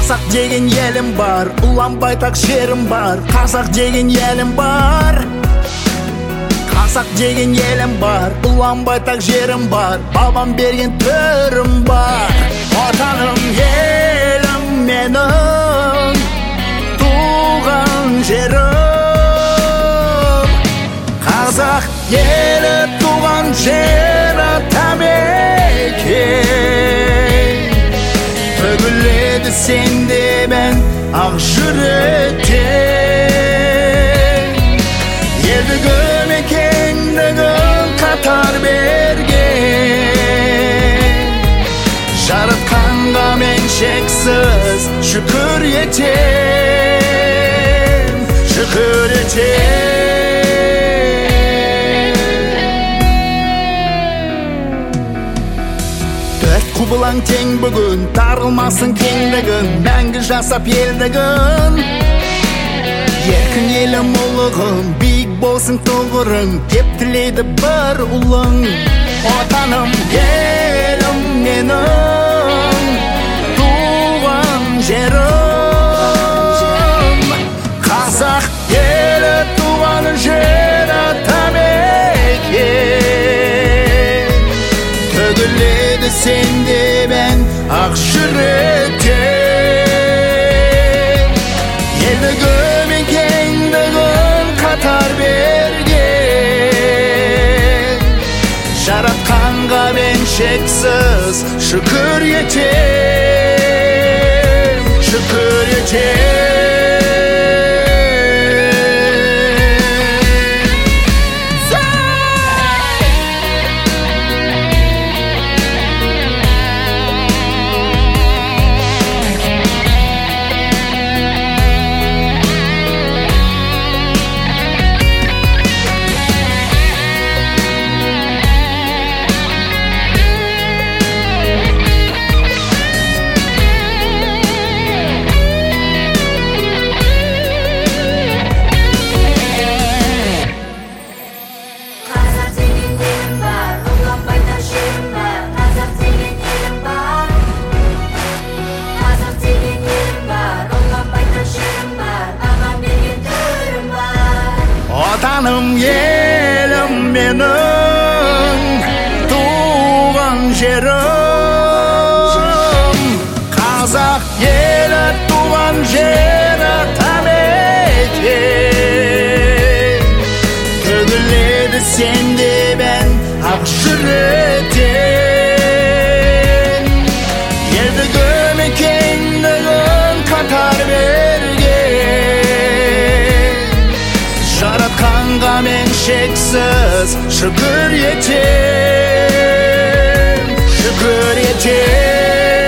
Қазақ деген елім бар, ұлан байтақ жерім бар. Қазақ деген елім бар, қазақ деген елім бар, ұлан байтақ жерім бар. Бабам берген төрім бар. Отаным елім менің, туған жерім. Қазақ елі туған жері тәмекен. Төгіледі сенде мен ақ жүректен. Елдігім екендігін қатар берген. Жаратқанға мен шексіз шүкір етем, шүкір етем. Құбылаң тең бүгін, тарылмасын кеңдігін, мәңгі жасап елдігін. Еркін елім ұлығын, биік болсын тұғырың, деп тілейді бір ұлың. Отаным елім менің, туған жерім. Қазақ елі туған жері тәмекен. Төгіледі сенде мен ақ жүректен. Елдігім екендігін қатар берген. Жаратқанға мен шексіз шүкір етем, шүкір етем. Отаным елім менің, туған жерім. Қазақ елі туған жері тәмекен. Төгіледі сенде мен ақ жүректен. Елдігім екендігін қатар берген. Жаратқанға мен шексіз шүкір етем, шүкір етем.